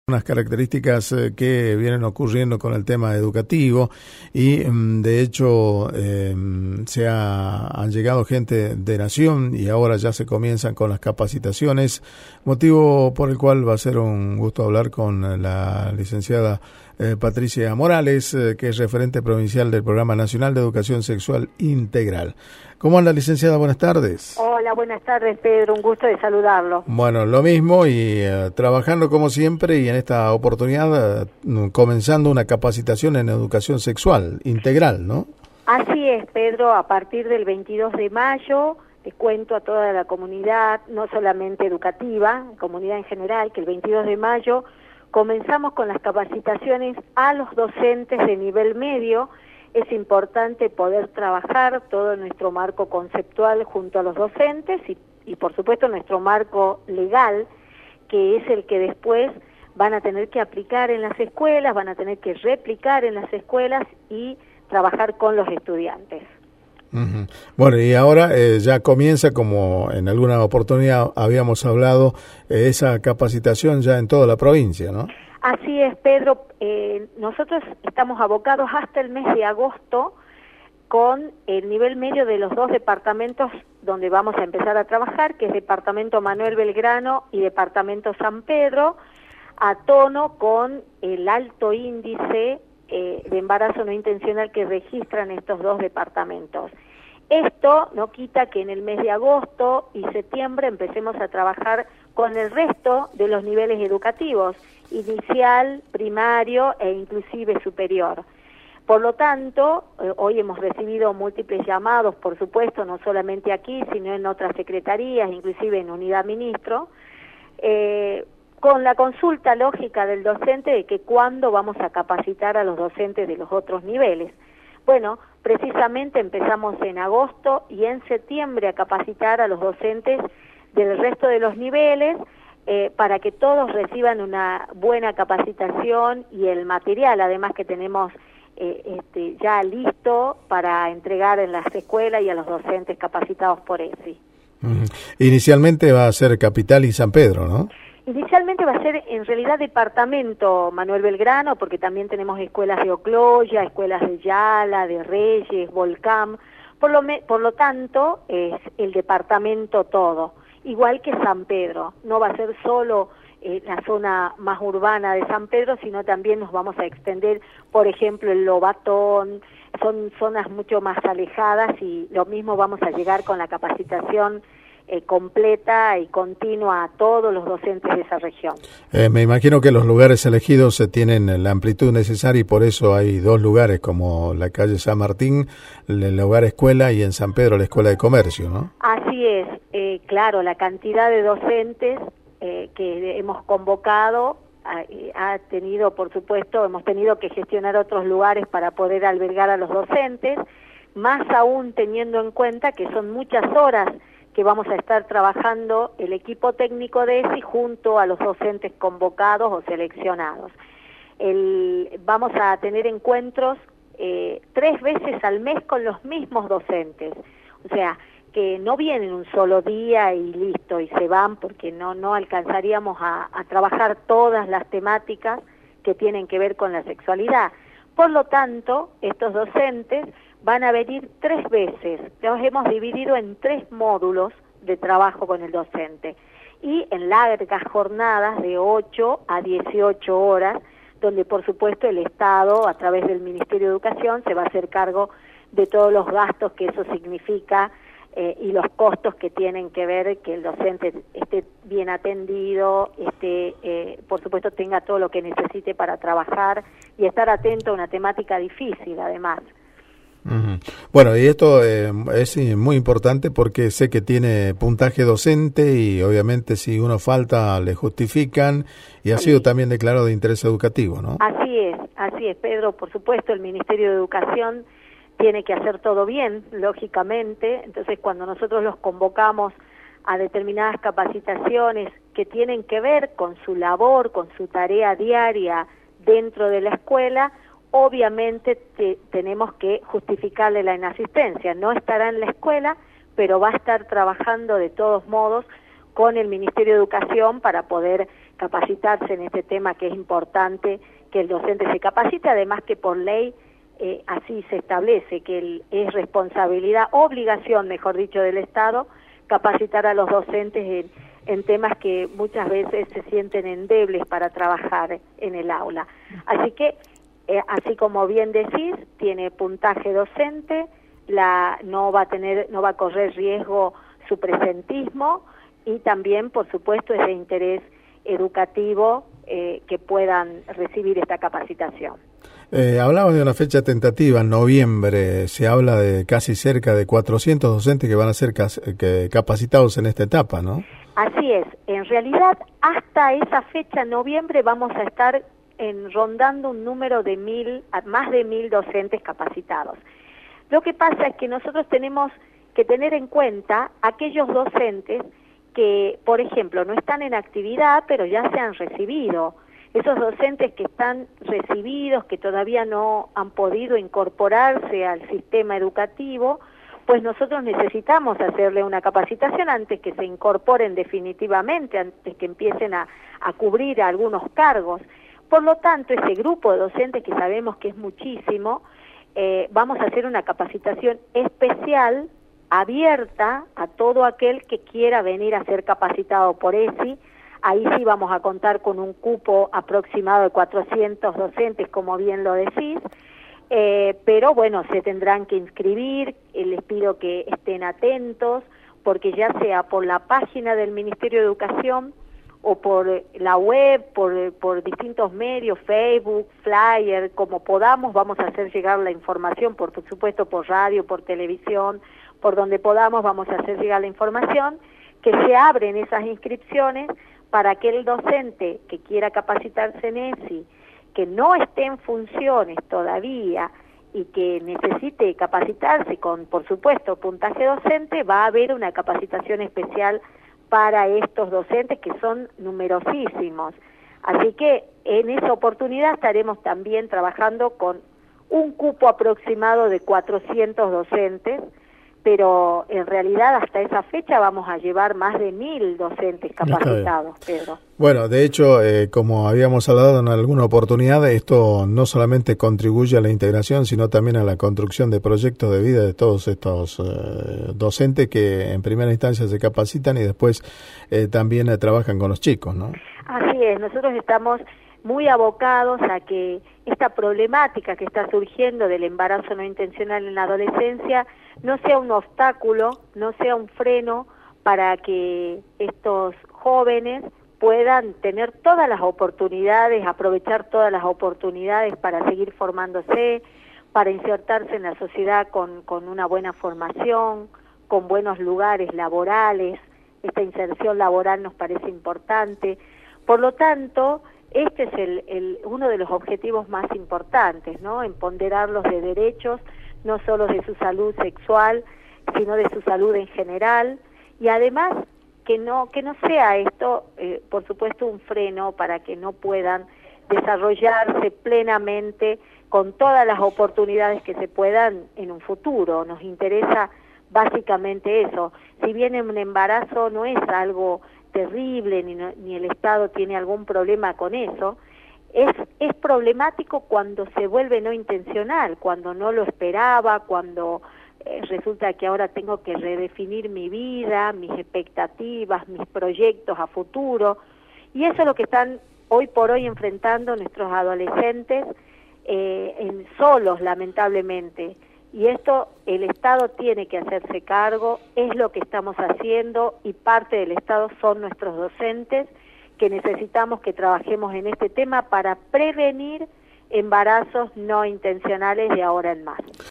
Unas características que vienen ocurriendo con el tema educativo y de hecho han llegado gente de Nación y ahora ya se comienzan con las capacitaciones, motivo por el cual va a ser un gusto hablar con la licenciada Patricia Morales, que es referente provincial del Programa Nacional de Educación Sexual Integral. ¿Cómo anda, licenciada? Buenas tardes. Hola, buenas tardes, Pedro. Un gusto de saludarlo. Bueno, lo mismo y trabajando como siempre y en esta oportunidad comenzando una capacitación en educación sexual integral, ¿no? Así es, Pedro. A partir del 22 de mayo, te cuento a toda la comunidad, no solamente educativa, comunidad en general, que el 22 de mayo comenzamos con las capacitaciones a los docentes de nivel medio. Es importante poder trabajar todo nuestro marco conceptual junto a los docentes y por supuesto nuestro marco legal, que es el que después van a tener que aplicar en las escuelas, van a tener que replicar en las escuelas y trabajar con los estudiantes. Uh-huh. Bueno, y ahora ya comienza, como en alguna oportunidad habíamos hablado, esa capacitación ya en toda la provincia, ¿no? Así es, Pedro. Nosotros estamos abocados hasta el mes de agosto con el nivel medio de los dos departamentos donde vamos a empezar a trabajar, que es Departamento Manuel Belgrano y Departamento San Pedro, a tono con el alto índice de embarazo no intencional que registran estos dos departamentos. Esto no quita que en el mes de agosto y septiembre empecemos a trabajar con el resto de los niveles educativos, inicial, primario e inclusive superior. Por lo tanto, hoy hemos recibido múltiples llamados, por supuesto, no solamente aquí, sino en otras secretarías, inclusive en Unidad Ministro, con la consulta lógica del docente de que cuándo vamos a capacitar a los docentes de los otros niveles. Bueno, precisamente empezamos en agosto y en septiembre a capacitar a los docentes del resto de los niveles para que todos reciban una buena capacitación y el material, además que tenemos ya listo para entregar en las escuelas y a los docentes capacitados por ESI. Uh-huh. Inicialmente va a ser Capital y San Pedro, ¿no? Inicialmente va a ser en realidad departamento Manuel Belgrano, porque también tenemos escuelas de Ocloya, escuelas de Yala, de Reyes, Volcán, por lo tanto es el departamento todo, igual que San Pedro. No va a ser solo la zona más urbana de San Pedro, sino también nos vamos a extender, por ejemplo, el Lobatón, son zonas mucho más alejadas y lo mismo vamos a llegar con la capacitación completa y continua a todos los docentes de esa región. Me imagino que los lugares elegidos tienen la amplitud necesaria y por eso hay dos lugares, como la calle San Martín, el lugar escuela, y en San Pedro la escuela de comercio, ¿no? Así es, claro, la cantidad de docentes que hemos convocado ha tenido, por supuesto, hemos tenido que gestionar otros lugares para poder albergar a los docentes, más aún teniendo en cuenta que son muchas horas que vamos a estar trabajando el equipo técnico de ESI junto a los docentes convocados o seleccionados. Vamos a tener encuentros 3 veces al mes con los mismos docentes, o sea, que no vienen un solo día y listo, y se van, porque no alcanzaríamos a trabajar todas las temáticas que tienen que ver con la sexualidad. Por lo tanto, estos docentes van a venir 3 veces. Los hemos dividido en 3 módulos de trabajo con el docente y en largas jornadas de 8 a 18 horas, donde por supuesto el Estado, a través del Ministerio de Educación, se va a hacer cargo de todos los gastos que eso significa y los costos que tienen que ver que el docente esté bien atendido, por supuesto tenga todo lo que necesite para trabajar y estar atento a una temática difícil además. Uh-huh. Bueno, y esto es muy importante porque sé que tiene puntaje docente y obviamente si uno falta le justifican y ha sido también declarado de interés educativo, ¿no? Así es, Pedro. Por supuesto, el Ministerio de Educación tiene que hacer todo bien, lógicamente. Entonces, cuando nosotros los convocamos a determinadas capacitaciones que tienen que ver con su labor, con su tarea diaria dentro de la escuela, obviamente tenemos que justificarle la inasistencia. No estará en la escuela, pero va a estar trabajando de todos modos con el Ministerio de Educación para poder capacitarse en este tema, que es importante que el docente se capacite, además que por ley así se establece que es responsabilidad, obligación, mejor dicho, del Estado, capacitar a los docentes en temas que muchas veces se sienten endebles para trabajar en el aula. Así que, así como bien decís, tiene puntaje docente, no va a correr riesgo su presentismo, y también, por supuesto, es de interés educativo que puedan recibir esta capacitación. Hablamos de una fecha tentativa, en noviembre. Se habla de casi cerca de 400 docentes que van a ser capacitados en esta etapa, ¿no? Así es. En realidad, hasta esa fecha, en noviembre, vamos a estar rondando un número de más de 1.000 docentes capacitados. Lo que pasa es que nosotros tenemos que tener en cuenta aquellos docentes que, por ejemplo, no están en actividad, pero ya se han recibido. Esos docentes que están recibidos, que todavía no han podido incorporarse al sistema educativo, pues nosotros necesitamos hacerle una capacitación antes que se incorporen definitivamente, antes que empiecen a cubrir algunos cargos. Por lo tanto, ese grupo de docentes, que sabemos que es muchísimo, vamos a hacer una capacitación especial, abierta a todo aquel que quiera venir a ser capacitado por ESI. Ahí sí vamos a contar con un cupo aproximado de 400 docentes, como bien lo decís, pero bueno, se tendrán que inscribir. Les pido que estén atentos, porque ya sea por la página del Ministerio de Educación o por la web, por distintos medios, Facebook, flyer, como podamos, vamos a hacer llegar la información, por supuesto por radio, por televisión, por donde podamos vamos a hacer llegar la información, que se abren esas inscripciones para que el docente que quiera capacitarse en ESI, que no esté en funciones todavía y que necesite capacitarse con, por supuesto, puntaje docente, va a haber una capacitación especial para estos docentes, que son numerosísimos. Así que en esa oportunidad estaremos también trabajando con un cupo aproximado de 400 docentes, pero en realidad hasta esa fecha vamos a llevar más de 1.000 docentes capacitados, Pedro. Bueno, de hecho, como habíamos hablado en alguna oportunidad, esto no solamente contribuye a la integración, sino también a la construcción de proyectos de vida de todos estos docentes que en primera instancia se capacitan y después también trabajan con los chicos, ¿no? Así es, nosotros estamos muy abocados a que esta problemática que está surgiendo del embarazo no intencional en la adolescencia no sea un obstáculo, no sea un freno para que estos jóvenes puedan tener todas las oportunidades, aprovechar todas las oportunidades para seguir formándose, para insertarse en la sociedad con una buena formación, con buenos lugares laborales. Esta inserción laboral nos parece importante. Por lo tanto, este es uno de los objetivos más importantes, ¿no? Empoderarlos de derechos, no solo de su salud sexual, sino de su salud en general, y además que no sea esto, por supuesto, un freno para que no puedan desarrollarse plenamente con todas las oportunidades que se puedan en un futuro. Nos interesa básicamente eso. Si bien un embarazo no es algo terrible, ni el Estado tiene algún problema con eso, es problemático cuando se vuelve no intencional, cuando no lo esperaba, cuando resulta que ahora tengo que redefinir mi vida, mis expectativas, mis proyectos a futuro, y eso es lo que están hoy por hoy enfrentando nuestros adolescentes solos, lamentablemente. Y esto el Estado tiene que hacerse cargo, es lo que estamos haciendo, y parte del Estado son nuestros docentes, que necesitamos que trabajemos en este tema para prevenir embarazos no intencionales de ahora en más.